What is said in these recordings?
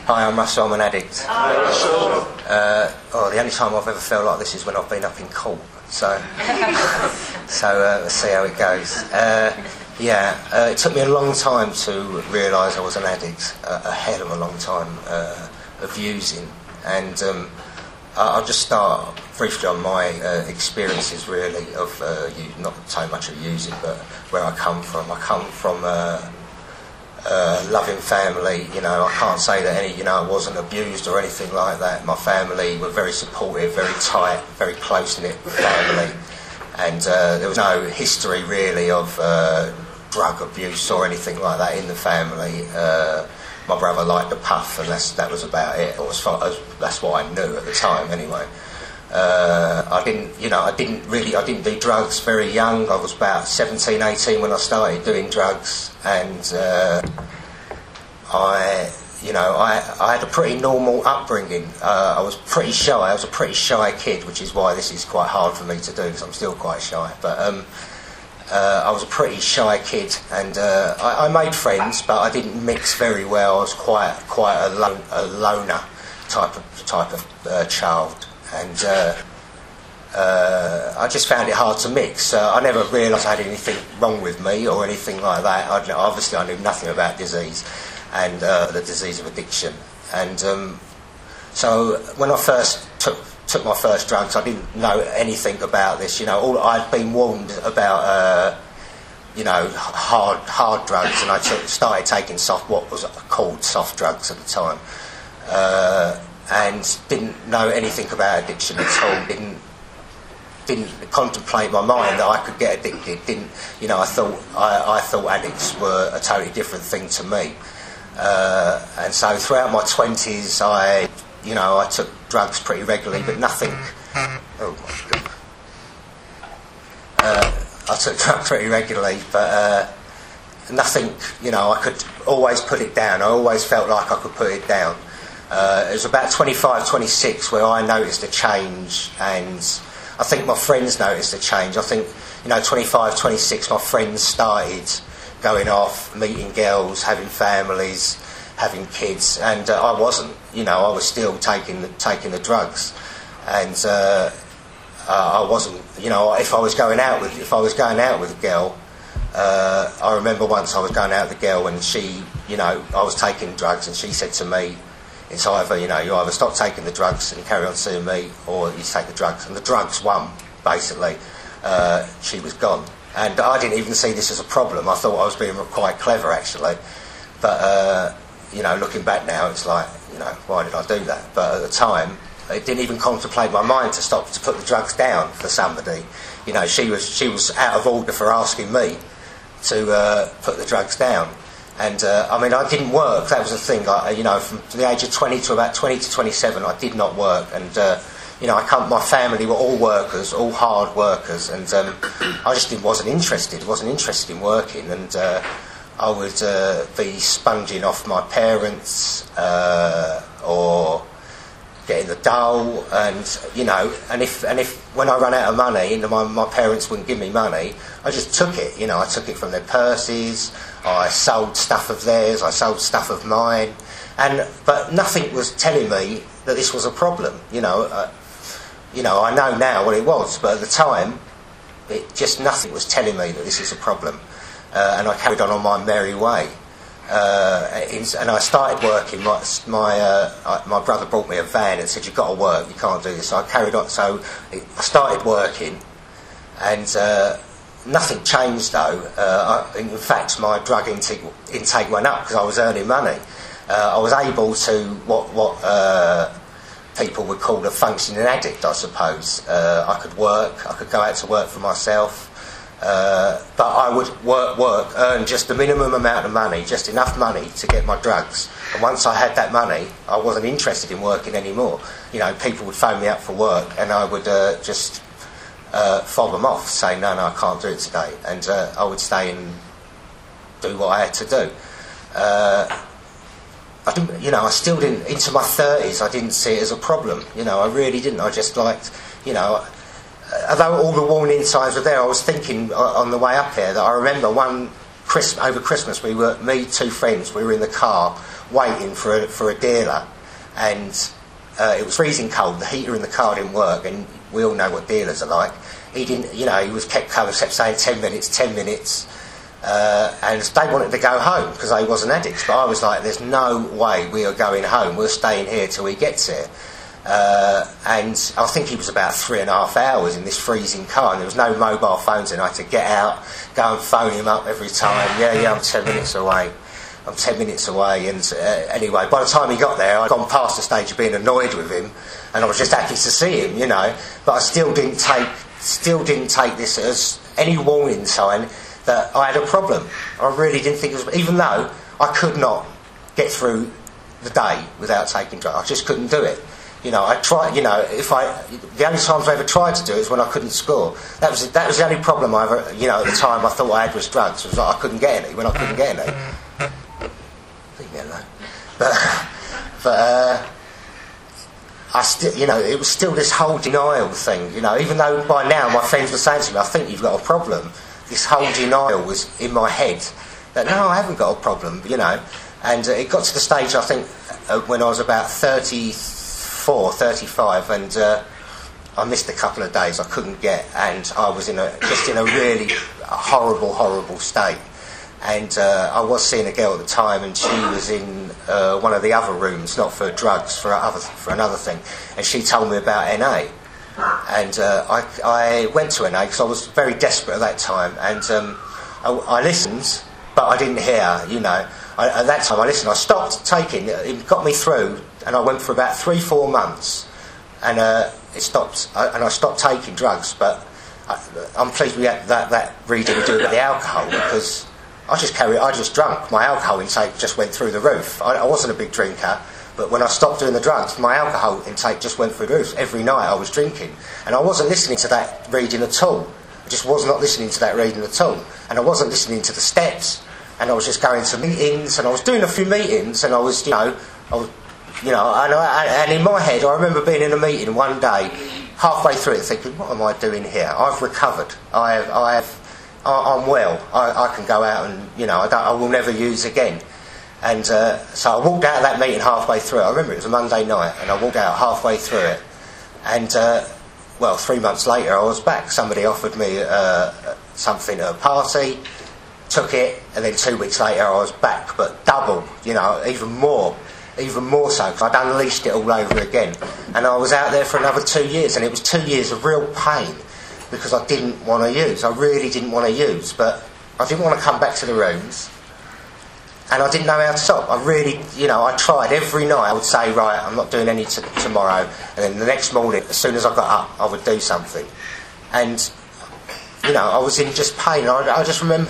Hi, I'm Russell. I'm an addict. Hi, Russell. The only time I've ever felt like this is when I've been up in court. So let's see how it goes. It took me a long time to realise I was an addict. A hell of a long time of using. And I'll just start briefly on my experiences, really, of not so much of using, but where I come from. I come from a loving family. I can't say that I wasn't abused or anything like that. My family were very supportive, very tight, very close-knit family, and there was no history really of drug abuse or anything like that in the family. My brother liked the puff, and that was about it. That's what I knew at the time, anyway. I didn't do drugs very young. I was about 17, 18 when I started doing drugs, and I had a pretty normal upbringing. I was pretty shy. I was a pretty shy kid, which is why this is quite hard for me to do, because I'm still quite shy. But I was a pretty shy kid, and I made friends, but I didn't mix very well. I was quite a loner type of child, and I just found it hard to mix. I never realised I had anything wrong with me or anything like that. Obviously, I knew nothing about disease and the disease of addiction. And so when I first took my first drugs, I didn't know anything about this. I'd been warned about hard drugs, and I started taking what was called soft drugs at the time, and didn't know anything about addiction at all. Didn't contemplate my mind that I could get addicted. I thought addicts were a totally different thing to me. And so throughout my 20s, I took drugs pretty regularly, but nothing. Oh my God! I took drugs pretty regularly, but nothing. I could always put it down. I always felt like I could put it down. It was about 25, 26 where I noticed a change, and I think my friends noticed a change. I think 25, 26, my friends started going off, meeting girls, having families, having kids, and I wasn't. I was still taking the drugs, and I wasn't. If I was going out with a girl, I remember once I was going out with a girl, and she, I was taking drugs, and she said to me, "It's either you either stop taking the drugs and carry on seeing me, or you take the drugs." And the drugs won, basically. She was gone. And I didn't even see this as a problem. I thought I was being quite clever, actually. But, looking back now, it's like, why did I do that? But at the time, it didn't even contemplate my mind to put the drugs down for somebody. She was out of order for asking me to put the drugs down. And, I didn't work. That was the thing. From the age of 20 to about 20 to 27, I did not work. And, my family were all workers, all hard workers, and I just wasn't interested in working, and I would be sponging off my parents or getting the dole, and if when I ran out of money and my parents wouldn't give me money, I just took it. I took it from their purses. I sold stuff of theirs. I sold stuff of mine, but nothing was telling me that this was a problem. I know now what it was, but at the time, nothing was telling me that this is a problem, and I carried on my merry way. And I started working. My brother brought me a van and said, "You've got to work. You can't do this." So I carried on. So I started working, and nothing changed though. In fact, my drug intake went up because I was earning money. I was able to what people would call a functioning addict, I suppose. I could work. I could go out to work for myself. But I would work, earn just the minimum amount of money, just enough money to get my drugs. And once I had that money, I wasn't interested in working anymore. People would phone me up for work, and I would just fob them off, say, no, I can't do it today. And I would stay and do what I had to do. I still didn't, into my 30s, I didn't see it as a problem. I really didn't. I just liked, although all the warning signs were there, I was thinking on the way up here that I remember over Christmas, two friends, we were in the car waiting for a dealer, and it was freezing cold. The heater in the car didn't work, and we all know what dealers are like. He didn't, he was kept saying 10 minutes, 10 minutes, and they wanted to go home because they wasn't addicts. But I was like, there's no way we are going home. We're staying here till he gets here. And I think he was about 3.5 hours in this freezing car, and there was no mobile phones, and I had to get out, go and phone him up every time. Yeah, I'm 10 minutes away. I'm 10 minutes away. And anyway, by the time he got there, I'd gone past the stage of being annoyed with him, and I was just happy to see him, But I still didn't take this as any warning sign that I had a problem. I really didn't think it was, even though I could not get through the day without taking drugs. I just couldn't do it. I tried. The only times I ever tried to do it was when I couldn't score. That was the only problem I ever. At the time I thought I had was drugs. It was like I couldn't get any. When I couldn't get any, leave me alone. But I still, it was still this whole denial thing. Even though by now my friends were saying to me, "I think you've got a problem." This whole denial was in my head that no, I haven't got a problem. And it got to the stage I think when I was about 34, 35, and I missed a couple of days. I couldn't get, and I was in a really horrible state. And I was seeing a girl at the time, and she was in one of the other rooms, not for drugs, for another thing. And she told me about NA, and I went to NA because I was very desperate at that time. And I listened, but I didn't hear. At that time I listened. I stopped taking. It got me through, and I went for about 3-4 months, and it stopped. I stopped taking drugs. But I'm pleased we had that reading to do with the alcohol, because I just drank. My alcohol intake just went through the roof. I wasn't a big drinker, but when I stopped doing the drugs, my alcohol intake just went through the roof. Every night I was drinking, and I wasn't listening to that reading at all. I just was not listening to that reading at all, and I wasn't listening to the steps. And I was just going to meetings, and I was doing a few meetings, and I was, and in my head, I remember being in a meeting one day, halfway through it, thinking, "What am I doing here? I've recovered. I'm well. I can go out and, I will never use again." And so I walked out of that meeting halfway through. I remember it was a Monday night, and I walked out halfway through it. And 3 months later, I was back. Somebody offered me something at a party. Took it, and then 2 weeks later I was back, but double, even more so, because I'd unleashed it all over again. And I was out there for another 2 years, and it was 2 years of real pain, because I didn't want to use. I really didn't want to use, but I didn't want to come back to the rooms, and I didn't know how to stop. I really, I tried every night. I would say, right, I'm not doing any tomorrow, and then the next morning, as soon as I got up, I would do something. And I was in just pain. I just remember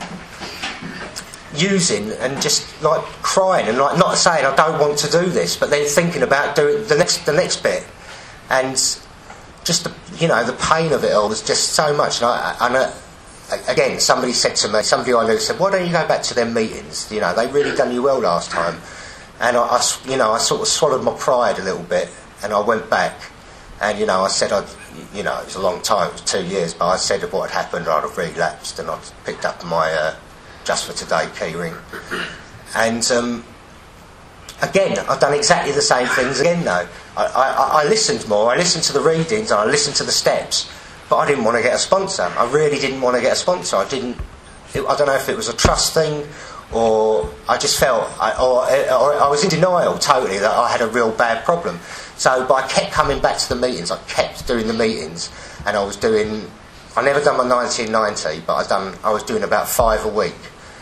using and just crying and not saying I don't want to do this, but then thinking about doing the next bit, and just the pain of it all was just so much. And again, somebody said to me, somebody I knew said, "Why don't you go back to them meetings? They really done you well last time." And I sort of swallowed my pride a little bit, and I went back. And, I said, it was a long time, it was 2 years, but I said what had happened, I'd have relapsed, and I'd picked up my Just for Today key ring. And, again, I've done exactly the same things again, though. I listened more, I listened to the readings, and I listened to the steps, but I didn't want to get a sponsor. I really didn't want to get a sponsor. I don't know if it was a trust thing, or I just felt, or I was in denial totally that I had a real bad problem. But I kept coming back to the meetings. I kept doing the meetings, and I never done my 1990, but I was doing about 5 a week.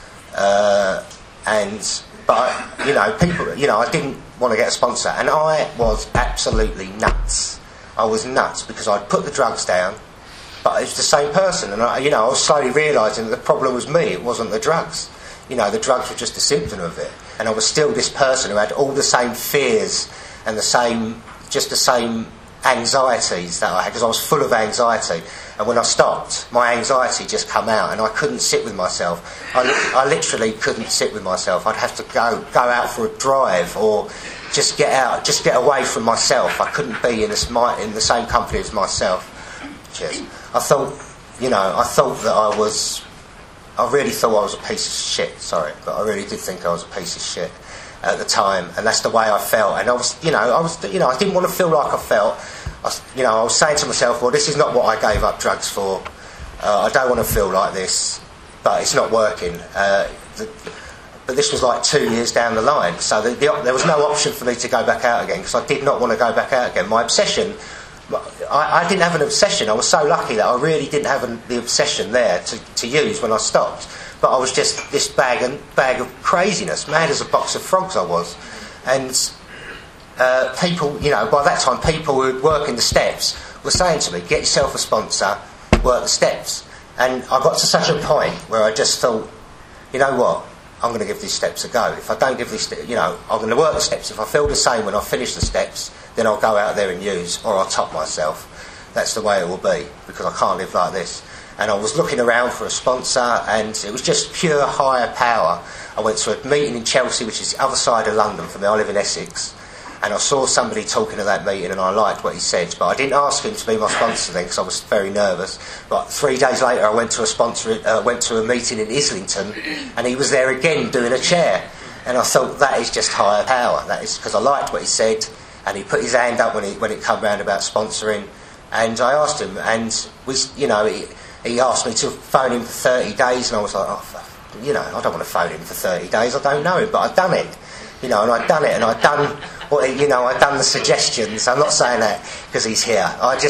People, I didn't want to get a sponsor, and I was absolutely nuts. I was nuts because I'd put the drugs down, but it was the same person, and I was slowly realising that the problem was me. It wasn't the drugs. The drugs were just a symptom of it, and I was still this person who had all the same fears and the same anxieties that I had, because I was full of anxiety. And when I stopped, my anxiety just come out, and I couldn't sit with myself. I literally couldn't sit with myself. I'd have to go out for a drive, or just get out, just get away from myself. I couldn't be in the same company as myself. Cheers. I really thought I was a piece of shit. Sorry, but I really did think I was a piece of shit. at the time, and that's the way I felt. And I didn't want to feel like I felt. I was saying to myself, well, this is not what I gave up drugs for. I don't want to feel like this, but it's not working. But this was like 2 years down the line, so there was no option for me to go back out again, because I did not want to go back out again. My obsession, I didn't have an obsession. I was so lucky that I really didn't have the obsession there to use when I stopped. But I was just this bag of craziness, mad as a box of frogs I was. And people, by that time, people who were working the steps were saying to me, get yourself a sponsor, work the steps. And I got to such a point where I just thought, you know what, I'm going to give these steps a go. If I don't give these, I'm going to work the steps. If I feel the same when I finish the steps, then I'll go out there and use, or I'll top myself. That's the way it will be, because I can't live like this. And I was looking around for a sponsor, and it was just pure higher power. I went to a meeting in Chelsea, which is the other side of London from me. I live in Essex. And I saw somebody talking at that meeting, and I liked what he said. But I didn't ask him to be my sponsor then, because I was very nervous. But 3 days later, I went to a meeting in Islington, and he was there again doing a chair. And I thought, that is just higher power. That is because I liked what he said, and he put his hand up when it came round about sponsoring. And I asked him, and he asked me to phone him for 30 days, and I was like, I don't want to phone him for 30 days. I don't know him, but I've done it. And I'd done it, and I'd done I'd done the suggestions. I'm not saying that because he's here. I'd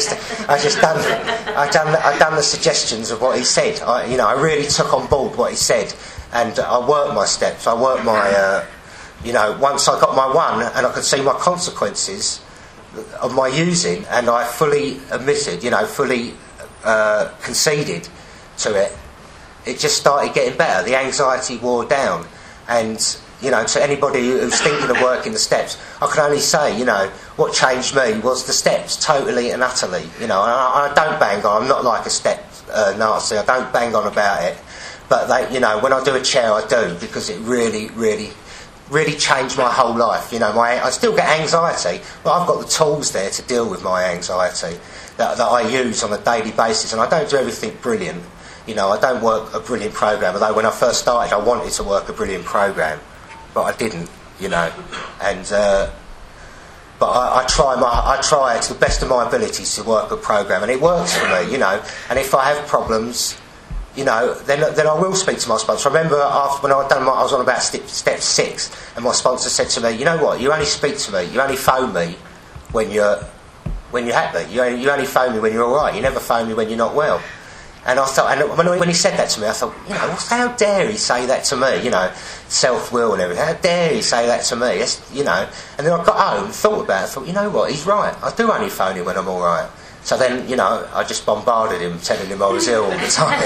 done the suggestions of what he said. I really took on board what he said, and I worked my steps. I worked my, once I got my one, and I could see my consequences of my using, and I fully admitted, fully conceded to it. It just started getting better. The anxiety wore down, and to anybody who's thinking of working the steps, I can only say, what changed me was the steps, totally and utterly. And I don't bang on. I'm not like a step Nazi. I don't bang on about it. But when I do a chair, I do, because it really, really, really changed my whole life. I still get anxiety, but I've got the tools there to deal with my anxiety that I use on a daily basis, and I don't do everything brilliant. I don't work a brilliant program. Although when I first started, I wanted to work a brilliant program. But I didn't, and but I try to the best of my abilities to work a program, and it works for me, And if I have problems, then I will speak to my sponsor. I remember after when I was on about step 6, and my sponsor said to me, you know what, you only speak to me, you only phone me when you're happy. You only phone me when you're all right. You never phone me when you're not well. And I thought, and when he said that to me, I thought, how dare he say that to me? Self-will and everything. How dare he say that to me? And then I got home and thought about it. I thought, you know what? He's right. I do only phone him when I'm all right. So then, I just bombarded him, telling him I was ill all the time.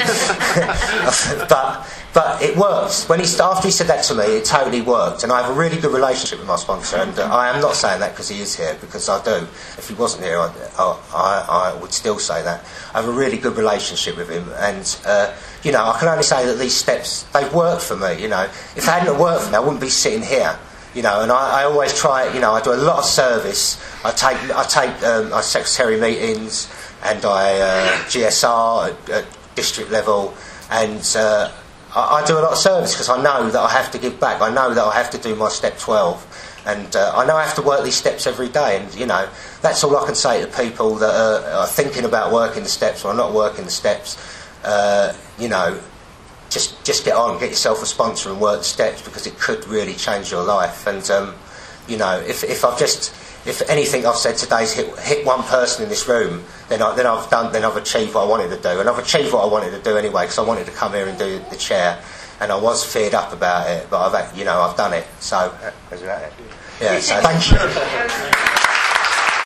But it works. After he said that to me, it totally worked. And I have a really good relationship with my sponsor. And I am not saying that because he is here, because I do. If he wasn't here, I would still say that. I have a really good relationship with him. And, I can only say that these steps, they've worked for me, If they hadn't worked for me, I wouldn't be sitting here. And I always try, I do a lot of service. I take secretary meetings, and I GSR at district level, and I do a lot of service because I know that I have to give back. I know that I have to do my step 12, and I know I have to work these steps every day. And that's all I can say to people that are thinking about working the steps or are not working the steps. Just get on, get yourself a sponsor and work the steps, because it could really change your life. And if anything I've said today's hit one person in this room, then I've achieved what I wanted to do, and I've achieved what I wanted to do anyway, because I wanted to come here and do the chair, and I was feared up about it, but I've done it. So, yeah. So thank you.